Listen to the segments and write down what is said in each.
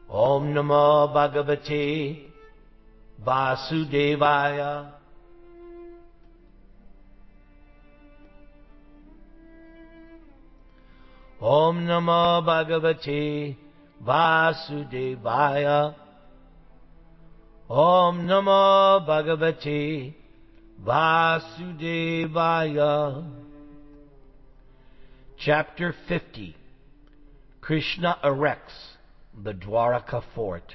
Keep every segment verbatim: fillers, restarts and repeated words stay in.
Om Namo Bhagavate Vasudevaya. Om Namo Bhagavate Vasudevaya. Om Namo Bhagavate Vasudevaya. Chapter fifty. Krishna erects the Dwaraka fort.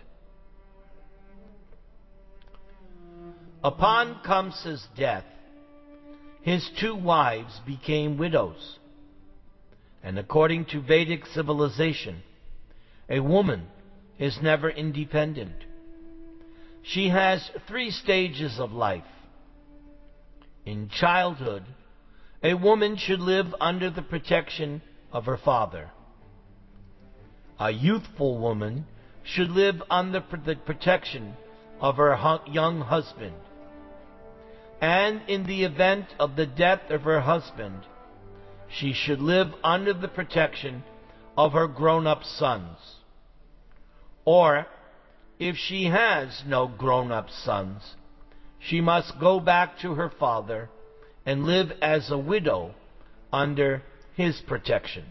Upon Kamsa's death, his two wives became widows. And according to Vedic civilization, a woman is never independent. She has three stages of life. In childhood, a woman should live under the protection of her father. A youthful woman should live under the protection of her young husband. And in the event of the death of her husband, she should live under the protection of her grown-up sons. Or, if she has no grown-up sons, she must go back to her father and live as a widow under his protection.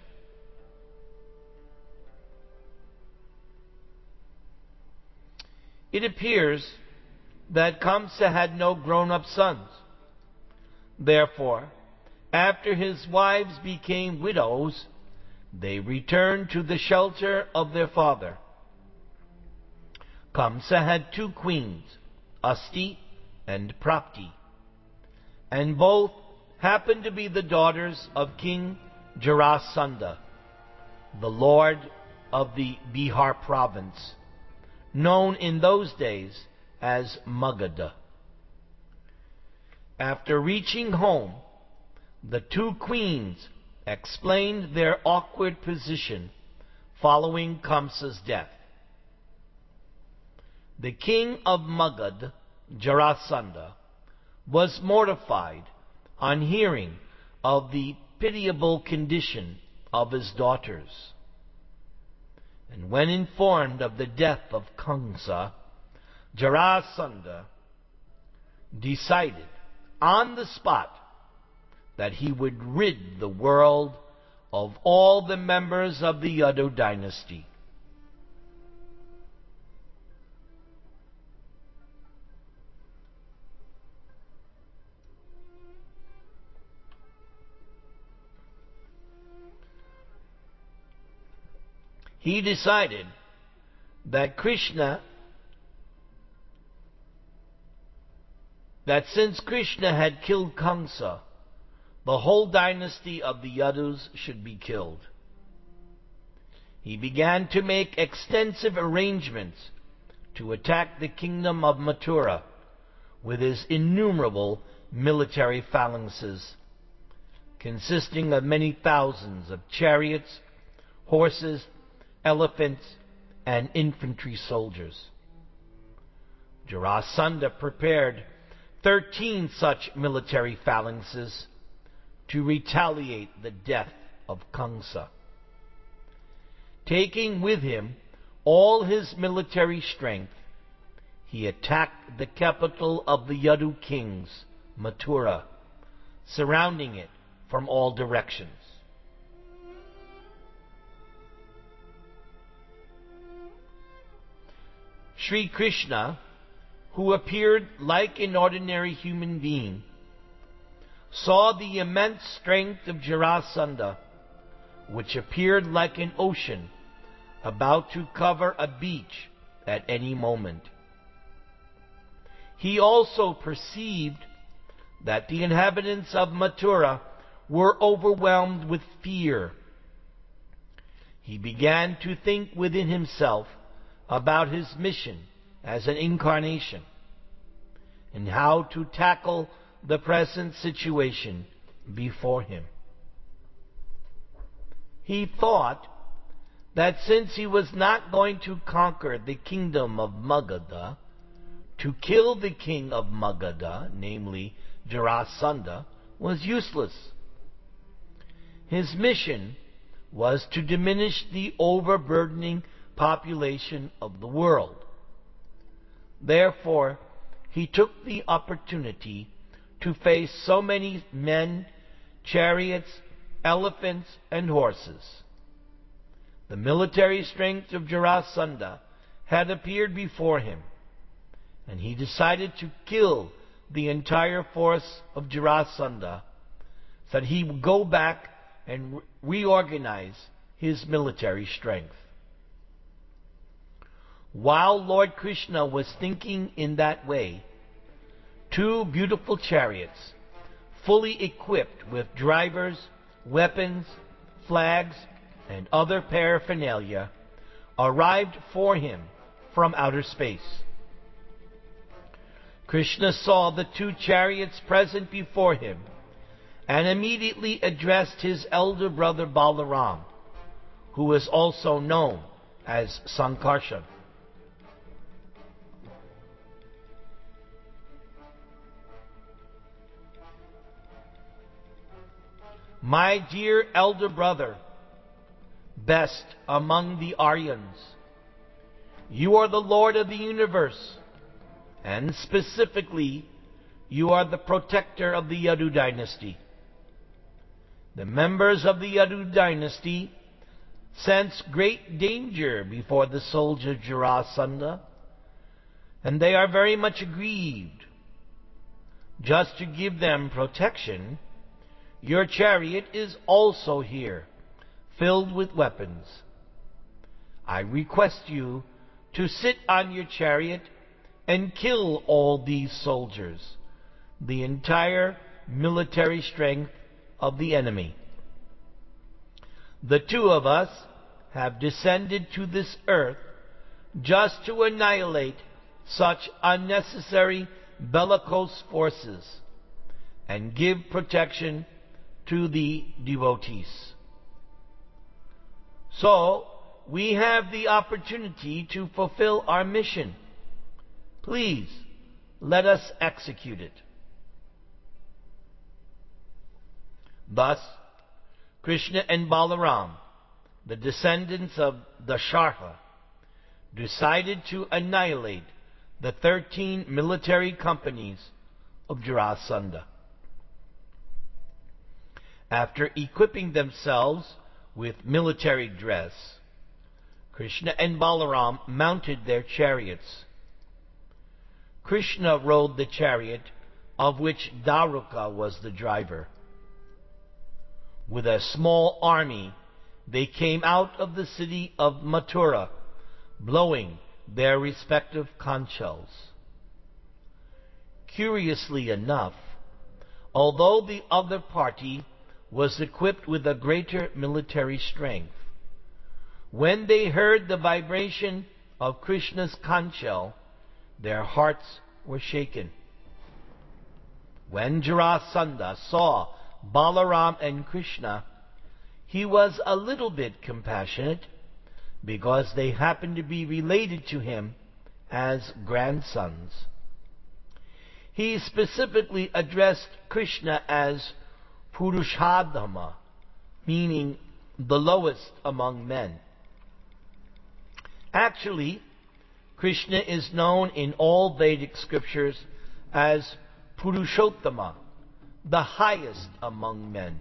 It appears that Kamsa had no grown-up sons. Therefore, after his wives became widows, they returned to the shelter of their father. Kamsa had two queens, Asti and Prapti, and both happened to be the daughters of King Jarasandha, the lord of the Bihar province, known in those days as Magadha. After reaching home, the two queens explained their awkward position following Kamsa's death. The king of Magad, Jarasandha, was mortified on hearing of the pitiable condition of his daughters. And when informed of the death of Kamsa, Jarasandha decided on the spot that he would rid the world of all the members of the Yadu dynasty. He decided that Krishna, that since Krishna had killed Kamsa, the whole dynasty of the Yadus should be killed. He began to make extensive arrangements to attack the kingdom of Mathura with his innumerable military phalanxes, consisting of many thousands of chariots, horses, elephants, and infantry soldiers. Jarasandha prepared thirteen such military phalanxes to retaliate the death of Kamsa. Taking with him all his military strength, he attacked the capital of the Yadu kings, Mathura, surrounding it from all directions. Sri Krishna, who appeared like an ordinary human being, saw the immense strength of Jarasandha, which appeared like an ocean about to cover a beach at any moment. He also perceived that the inhabitants of Mathura were overwhelmed with fear. He began to think within himself about his mission as an incarnation and how to tackle the present situation before him. He thought that since he was not going to conquer the kingdom of Magadha, to kill the king of Magadha, namely Jarasandha, was useless. His mission was to diminish the overburdening population of the world. Therefore, he took the opportunity to face so many men, chariots, elephants, and horses. The military strength of Jarasandha had appeared before him, and he decided to kill the entire force of Jarasandha so that he would go back and reorganize his military strength. While Lord Krishna was thinking in that way, two beautiful chariots, fully equipped with drivers, weapons, flags, and other paraphernalia, arrived for him from outer space. Krishna saw the two chariots present before him and immediately addressed his elder brother Balaram, who is also known as Sankarshan. My dear elder brother, best among the Aryans, you are the Lord of the universe, and specifically, you are the protector of the Yadu dynasty. The members of the Yadu dynasty sense great danger before the soldier Jarasandha, and they are very much aggrieved. Just to give them protection, your chariot is also here, filled with weapons. I request you to sit on your chariot and kill all these soldiers, the entire military strength of the enemy. The two of us have descended to this earth just to annihilate such unnecessary bellicose forces and give protection to the devotees. So, we have the opportunity to fulfill our mission. Please, let us execute it. Thus, Krishna and Balaram, the descendants of Dasharha, decided to annihilate the thirteen military companies of Jarasandha. After equipping themselves with military dress, Krishna and Balaram mounted their chariots. Krishna rode the chariot of which Daruka was the driver. With a small army, they came out of the city of Mathura, blowing their respective conch shells. Curiously enough, although the other party was equipped with a greater military strength, when they heard the vibration of Krishna's conch shell, their hearts were shaken. When Jarasandha saw Balaram and Krishna, he was a little bit compassionate because they happened to be related to him as grandsons. He specifically addressed Krishna as Purushadhama, meaning the lowest among men. Actually, Krishna is known in all Vedic scriptures as Purushottama, the highest among men.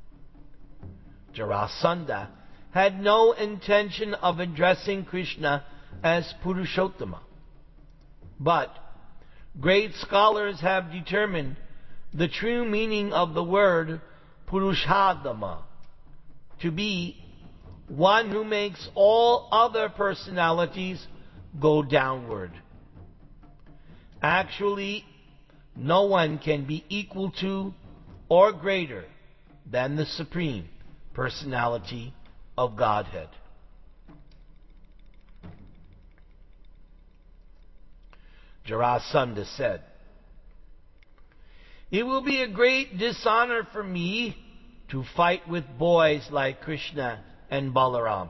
Jarasandha had no intention of addressing Krishna as Purushottama. But great scholars have determined the true meaning of the word Purushadhama to be one who makes all other personalities go downward. Actually, no one can be equal to or greater than the Supreme Personality of Godhead. Jarasandha said, "It will be a great dishonor for me to fight with boys like Krishna and Balaram."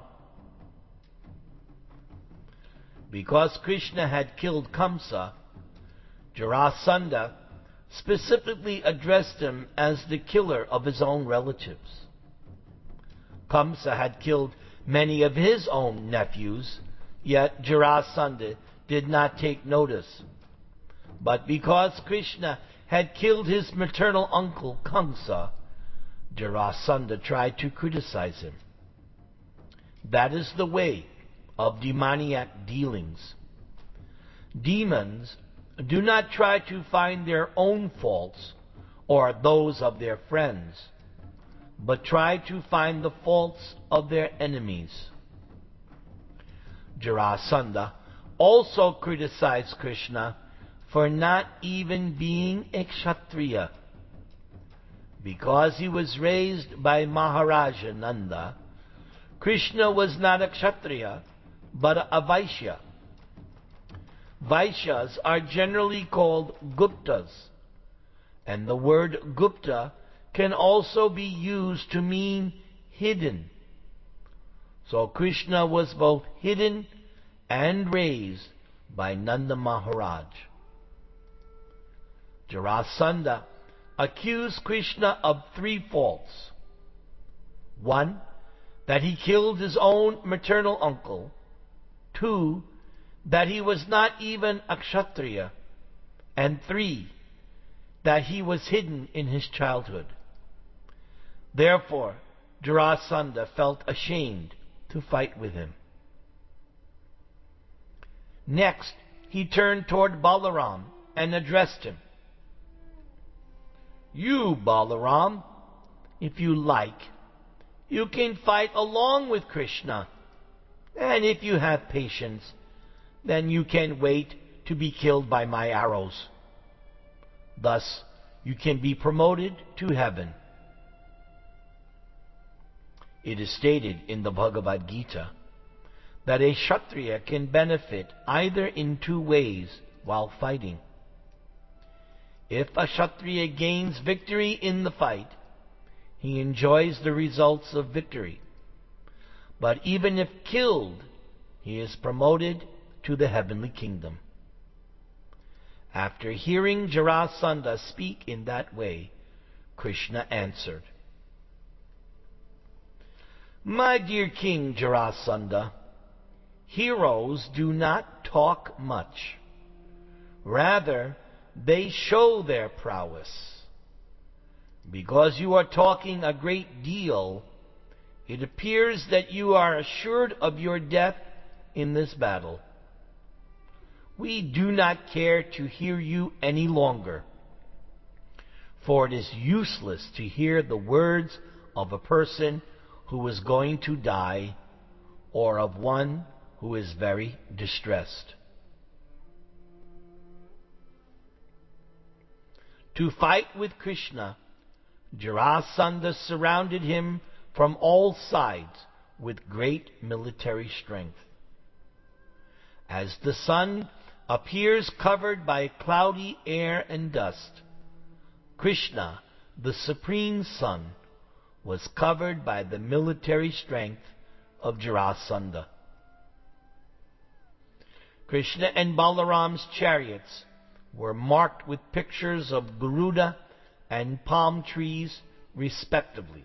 Because Krishna had killed Kamsa, Jarasandha specifically addressed him as the killer of his own relatives. Kamsa had killed many of his own nephews, Yet Jarasandha did not take notice. But because Krishna had killed his maternal uncle Kamsa, Jarasandha tried to criticize him. That is the way of demoniac dealings. Demons do not try to find their own faults or those of their friends, but try to find the faults of their enemies. Jarasandha also criticized Krishna for not even being a Kshatriya. Because he was raised by Maharaja Nanda, Krishna was not a Kshatriya, but a Vaishya. Vaishyas are generally called Guptas, and the word Gupta can also be used to mean hidden. So Krishna was both hidden and raised by Nanda Maharaj. Jarasandha accused Krishna of three faults. One, that he killed his own maternal uncle. Two, that he was not even a Kshatriya. And three, that he was hidden in his childhood. Therefore, Jarasandha felt ashamed to fight with him. Next, he turned toward Balaram and addressed him. You, Balaram, if you like, you can fight along with Krishna. And if you have patience, then you can wait to be killed by my arrows. Thus, you can be promoted to heaven. It is stated in the Bhagavad Gita that a Kshatriya can benefit either in two ways while fighting. If a Kshatriya gains victory in the fight, he enjoys the results of victory. But even if killed, he is promoted to the heavenly kingdom. After hearing Jarasandha speak in that way, Krishna answered, My dear King Jarasandha, heroes do not talk much. Rather, they show their prowess. Because you are talking a great deal, it appears that you are assured of your death in this battle. We do not care to hear you any longer, for it is useless to hear the words of a person who is going to die or of one who is very distressed. To fight with Krishna, Jarasandha surrounded him from all sides with great military strength. As the sun appears covered by cloudy air and dust, Krishna, the Supreme Sun, was covered by the military strength of Jarasandha. Krishna and Balaram's chariots were marked with pictures of Garuda and palm trees, respectively.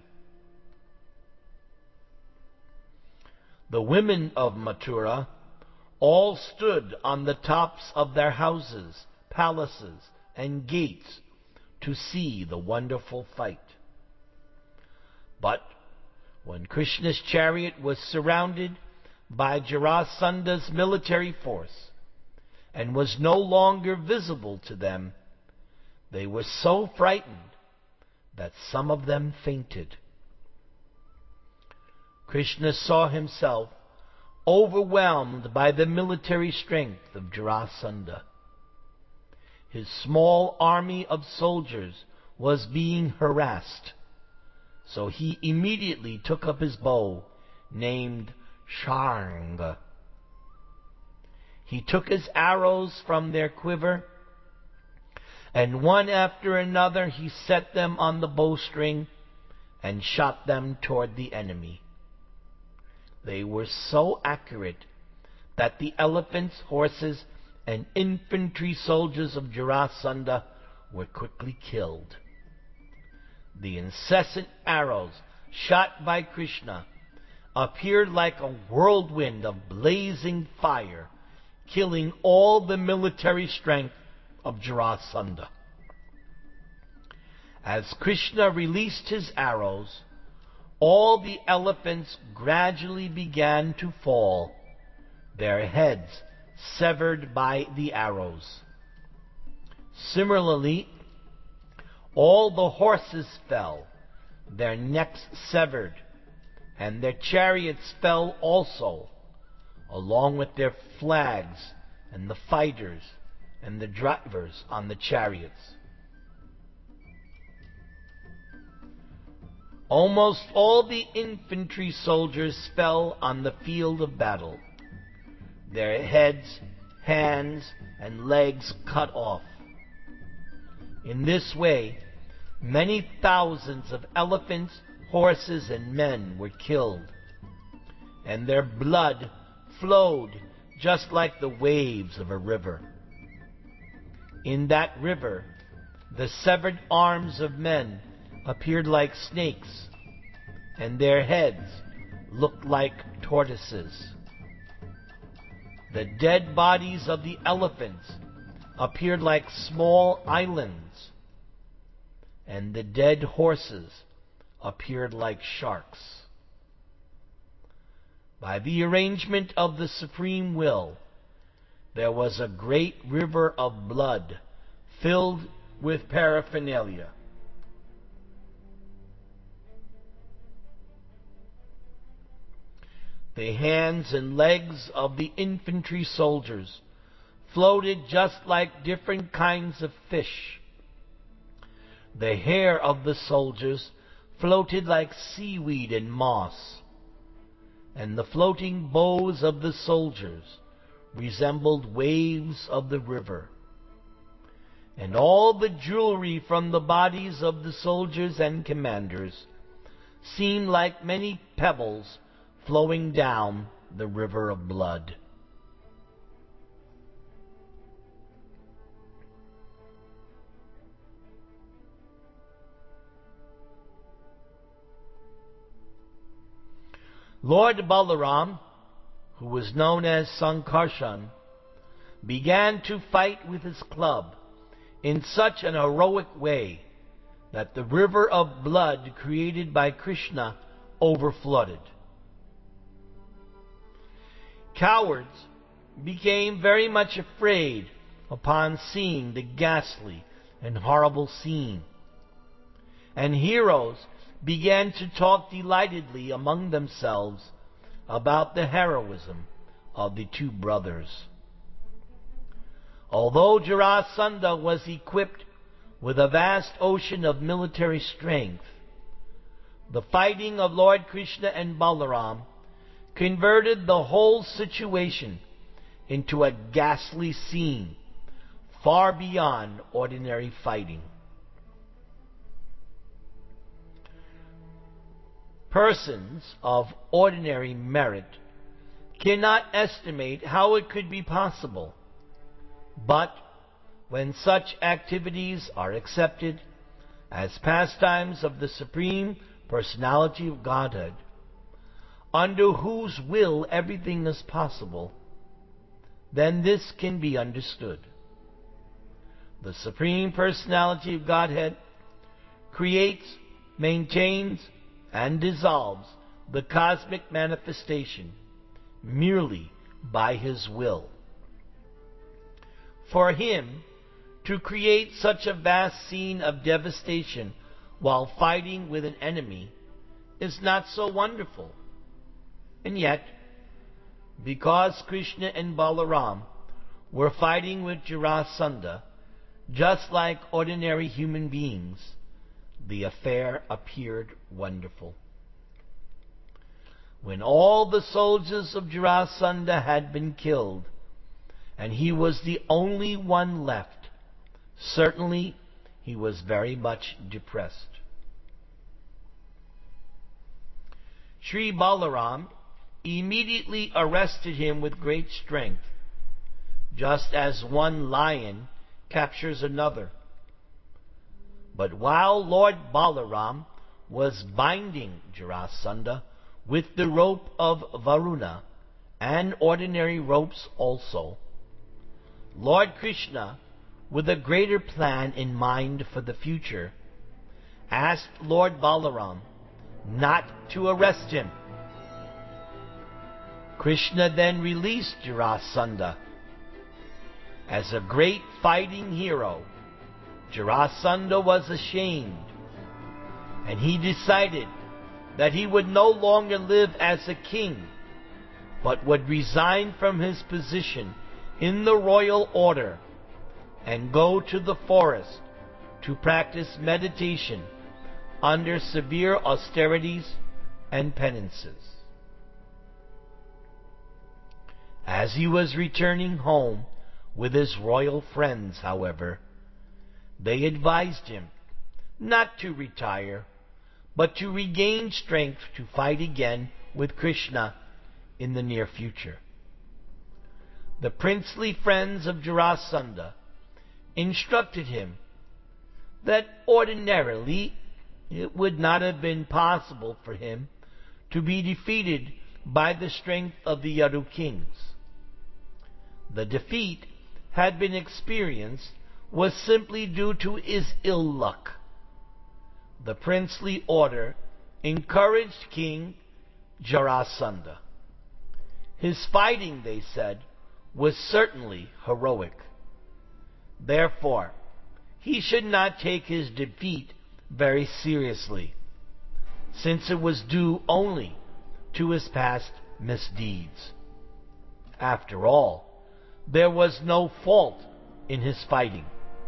The women of Mathura all stood on the tops of their houses, palaces, and gates to see the wonderful fight. But when Krishna's chariot was surrounded by Jarasandha's military force and was no longer visible to them, they were so frightened that some of them fainted. Krishna saw himself overwhelmed by the military strength of Jarasandha. His small army of soldiers was being harassed, so he immediately took up his bow, named Sharanga. He took his arrows from their quiver, and one after another he set them on the bowstring and shot them toward the enemy. They were so accurate that the elephants, horses, and infantry soldiers of Jarasandha were quickly killed. The incessant arrows shot by Krishna appeared like a whirlwind of blazing fire, killing all the military strength of Jarasandha. As Krishna released his arrows, all the elephants gradually began to fall, their heads severed by the arrows. Similarly, all the horses fell, their necks severed, and their chariots fell also, along with their flags and the fighters and the drivers on the chariots. Almost all the infantry soldiers fell on the field of battle, their heads, hands, and legs cut off. In this way, many thousands of elephants, horses, and men were killed, and their blood flowed just like the waves of a river. In that river, the severed arms of men appeared like snakes, and their heads looked like tortoises. The dead bodies of the elephants appeared like small islands, and the dead horses appeared like sharks. By the arrangement of the Supreme Will, there was a great river of blood filled with paraphernalia. The hands and legs of the infantry soldiers floated just like different kinds of fish. The hair of the soldiers floated like seaweed and moss, and the floating bows of the soldiers resembled waves of the river. And all the jewelry from the bodies of the soldiers and commanders seemed like many pebbles flowing down the river of blood. Lord Balaram, who was known as Sankarshan, began to fight with his club in such an heroic way that the river of blood created by Krishna overflooded. Cowards became very much afraid upon seeing the ghastly and horrible scene, and heroes began to talk delightedly among themselves about the heroism of the two brothers. Although Jarasandha was equipped with a vast ocean of military strength, the fighting of Lord Krishna and Balaram converted the whole situation into a ghastly scene far beyond ordinary fighting. Persons of ordinary merit cannot estimate how it could be possible, but when such activities are accepted as pastimes of the Supreme Personality of Godhead, under whose will everything is possible, then this can be understood. The Supreme Personality of Godhead creates, maintains, and dissolves the cosmic manifestation merely by His will. For Him to create such a vast scene of devastation while fighting with an enemy is not so wonderful. And yet, because Krishna and Balaram were fighting with Jarasandha just like ordinary human beings, the affair appeared wonderful. When all the soldiers of Jarasandha had been killed, and he was the only one left, certainly he was very much depressed. Sri Balaram immediately arrested him with great strength, just as one lion captures another. But while Lord Balaram was binding Jarasandha with the rope of Varuna and ordinary ropes also, Lord Krishna, with a greater plan in mind for the future, asked Lord Balaram not to arrest him. Krishna then released Jarasandha. As a great fighting hero, Jarasandha was ashamed, and he decided that he would no longer live as a king, but would resign from his position in the royal order and go to the forest to practice meditation under severe austerities and penances. As he was returning home with his royal friends, however, they advised him not to retire, but to regain strength to fight again with Krishna in the near future. The princely friends of Jarasandha instructed him that ordinarily it would not have been possible for him to be defeated by the strength of the Yadu kings. The defeat had been experienced was simply due to his ill luck. The princely order encouraged King Jarasandha. His fighting, they said, was certainly heroic. Therefore, he should not take his defeat very seriously, since it was due only to his past misdeeds. After all, there was no fault in his fighting.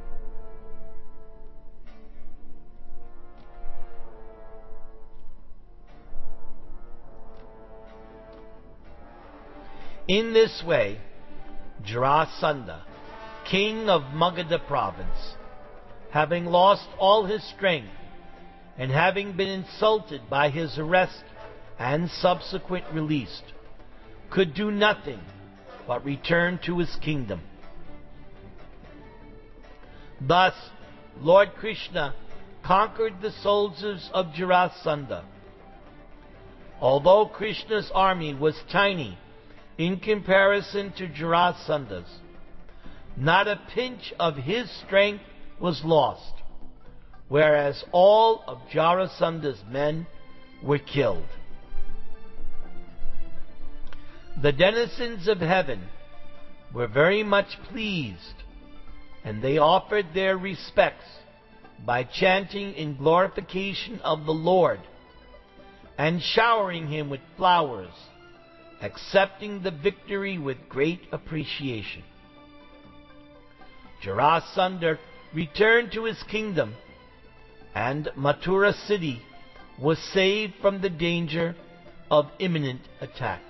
In this way, Jarasandha, king of Magadha province, having lost all his strength and having been insulted by his arrest and subsequent release, could do nothing but return to his kingdom. Thus, Lord Krishna conquered the soldiers of Jarasandha. Although Krishna's army was tiny in comparison to Jarasandha's, not a pinch of his strength was lost, whereas all of Jarasandha's men were killed. The denizens of heaven were very much pleased, and they offered their respects by chanting in glorification of the Lord and showering him with flowers, accepting the victory with great appreciation. Jarasandha returned to his kingdom, and Mathura city was saved from the danger of imminent attack.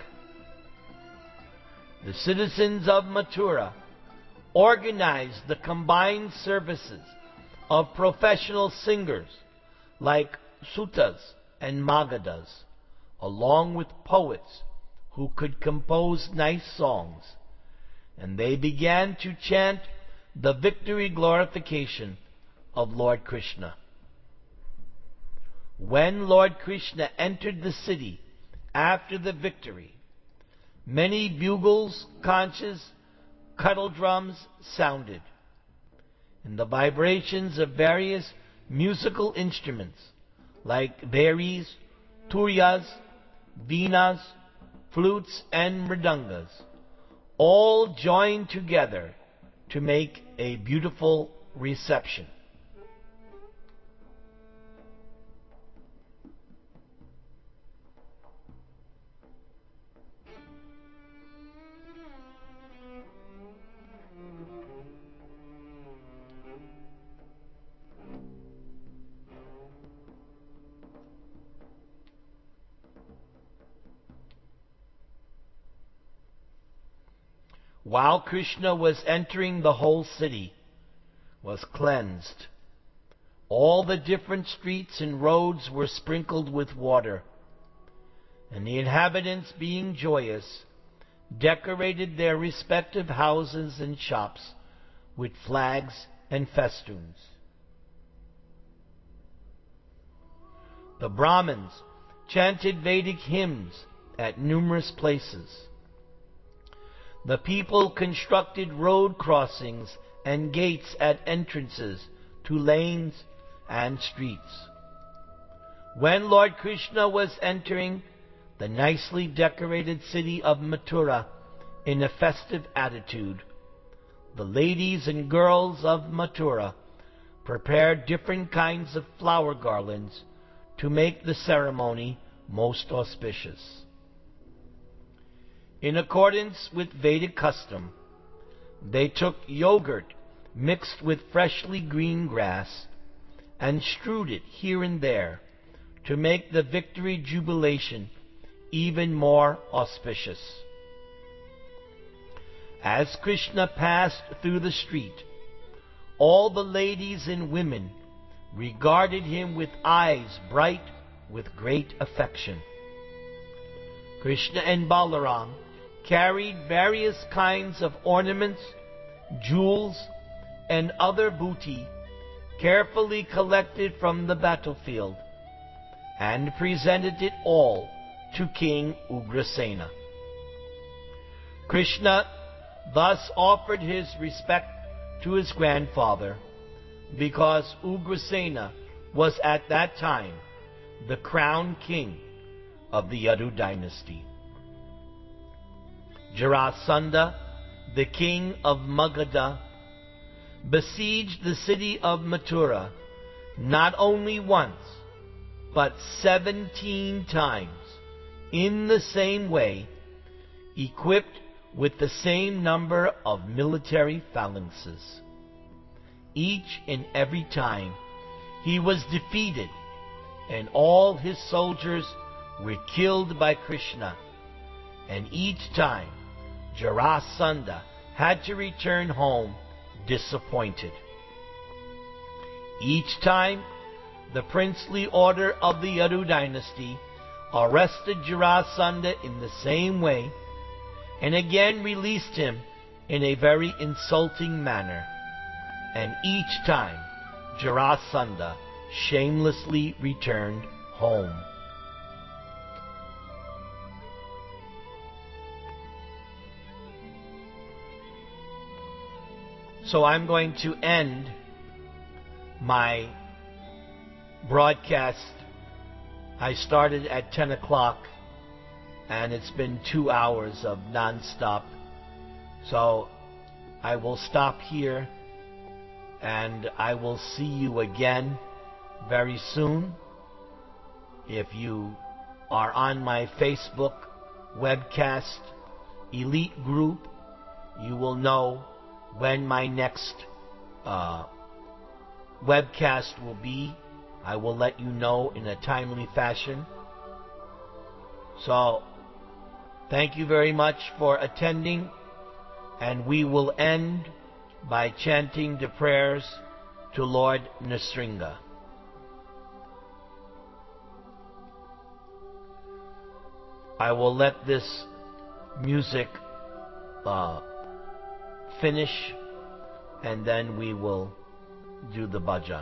The citizens of Mathura organized the combined services of professional singers like Sutas and Magadhas, along with poets who could compose nice songs, and they began to chant the victory glorification of Lord Krishna. When Lord Krishna entered the city after the victory, many bugles, conches, kettle drums sounded, and the vibrations of various musical instruments like varis, turyas, veenas, flutes, and mridangas all joined together to make a beautiful reception. While Krishna was entering, the whole city was cleansed. All the different streets and roads were sprinkled with water, and the inhabitants, being joyous, decorated their respective houses and shops with flags and festoons. The Brahmins chanted Vedic hymns at numerous places. The people constructed road crossings and gates at entrances to lanes and streets. When Lord Krishna was entering the nicely decorated city of Mathura in a festive attitude, the ladies and girls of Mathura prepared different kinds of flower garlands to make the ceremony most auspicious. In accordance with Vedic custom, they took yogurt mixed with freshly green grass and strewed it here and there to make the victory jubilation even more auspicious. As Krishna passed through the street, all the ladies and women regarded him with eyes bright with great affection. Krishna and Balaram carried various kinds of ornaments, jewels, and other booty carefully collected from the battlefield, and presented it all to King Ugrasena. Krishna thus offered his respect to his grandfather, because Ugrasena was at that time the crown king of the Yadu dynasty. Jarasandha, the king of Magadha, besieged the city of Mathura not only once, but seventeen times, in the same way, equipped with the same number of military phalanxes. Each and every time he was defeated, and all his soldiers were killed by Krishna, and each time Jarasandha had to return home disappointed. Each time the princely order of the Yadu dynasty arrested Jarasandha in the same way, and again released him in a very insulting manner, and each time Jarasandha shamelessly returned home. So I'm going to end my broadcast. I started at ten o'clock, and it's been two hours of non-stop. So I will stop here, and I will see you again very soon. If you are on my Facebook webcast elite group, you will know when my next uh, webcast will be. I will let you know in a timely fashion. So, thank you very much for attending, and we will end by chanting the prayers to Lord Nrsinga. I will let this music uh, finish, and then we will do the bhajan.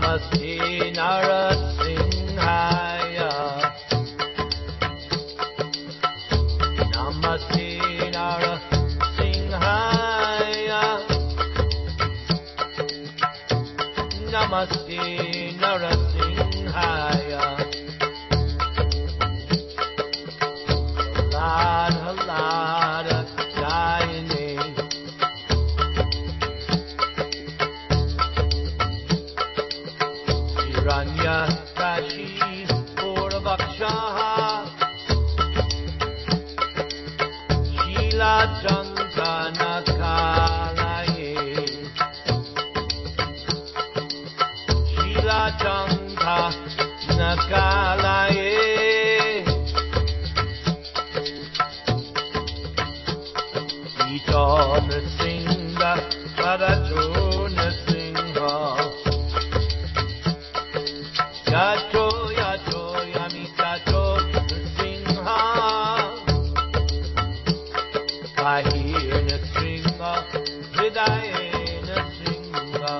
Namaste Narasimhaya. Namaste Narasimhaya. Namaste Narasimhaya. Halad halad dayane. Hiranya Kashi Purvakshaha. Shila Chankana Kalaye. Shila Chankana Kalaye. Ito Nrsimha Parato Nrsimha. Yato yato yamitato Nrsimha. I hear Nrsimha, Hridaya Nrsimha.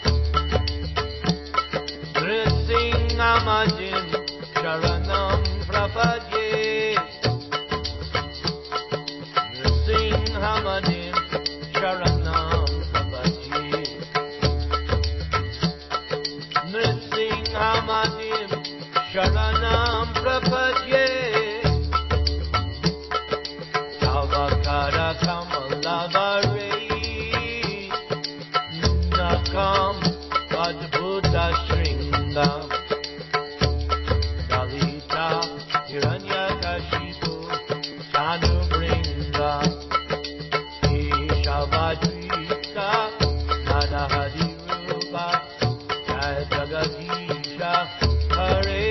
Nrsimha Majim Sharanam Prapadye. Nrsimha Majim Sharanam Prapadye. Nrsimha Majim Sharanam Prapadye. Avakara Kamalavare Nakam Adbhuta Shringam Dalita Hiranyakashipu Chanubringa Keshavadrika Nadahadi Rupa Jai Jagadisha Hare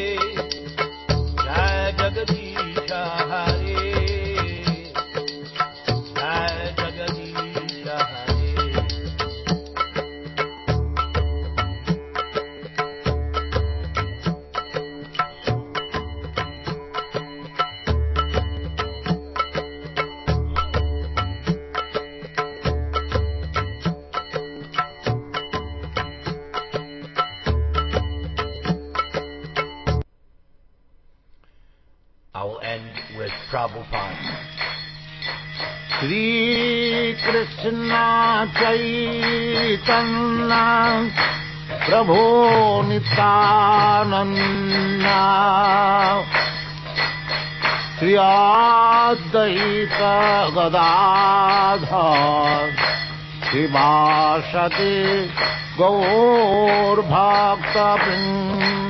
Jai Jagadisha Hare I will end with Prabhupada. Shri Krishna Chaitanya Prabhu Nityananda Shri Advaita Gadadhar Shivasati Gaur Bhakta Vrinda